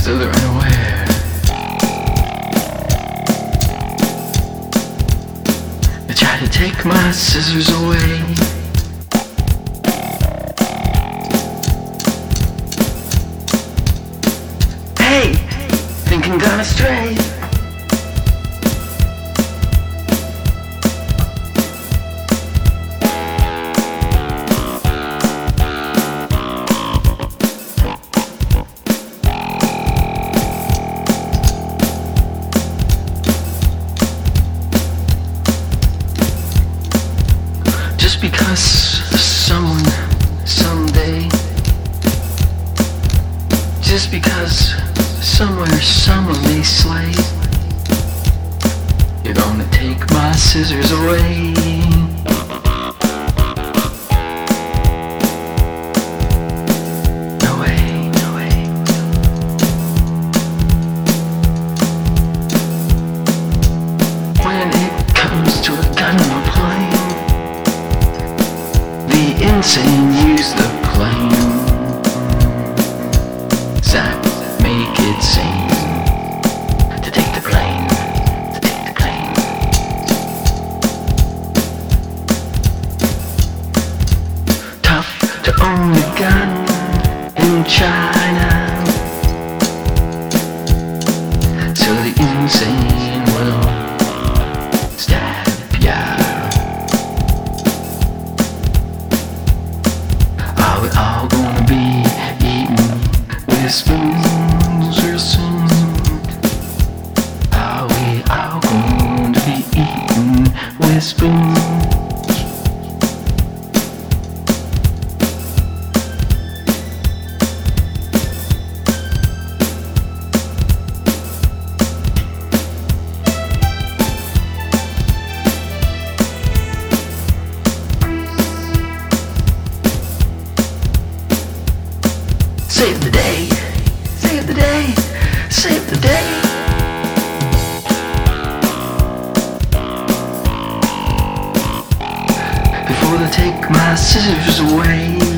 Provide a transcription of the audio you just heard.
so they're unaware. They try to take my scissors away. Hey, thinking gone astray. Just because someone, someday, just because somewhere someone may slay, you're gonna take my scissors away. No way, no way. When it comes to a gun or a plane, the insane use the plane. Zach, make it sing. To take the plane, to take the plane. Tough to own a gun in China, so the insane will stab ya. Are we all gonna be eaten with spoons real soon? Are we all going to be eaten with spoons? Save the day, save the day, save the day. Before they take my scissors away.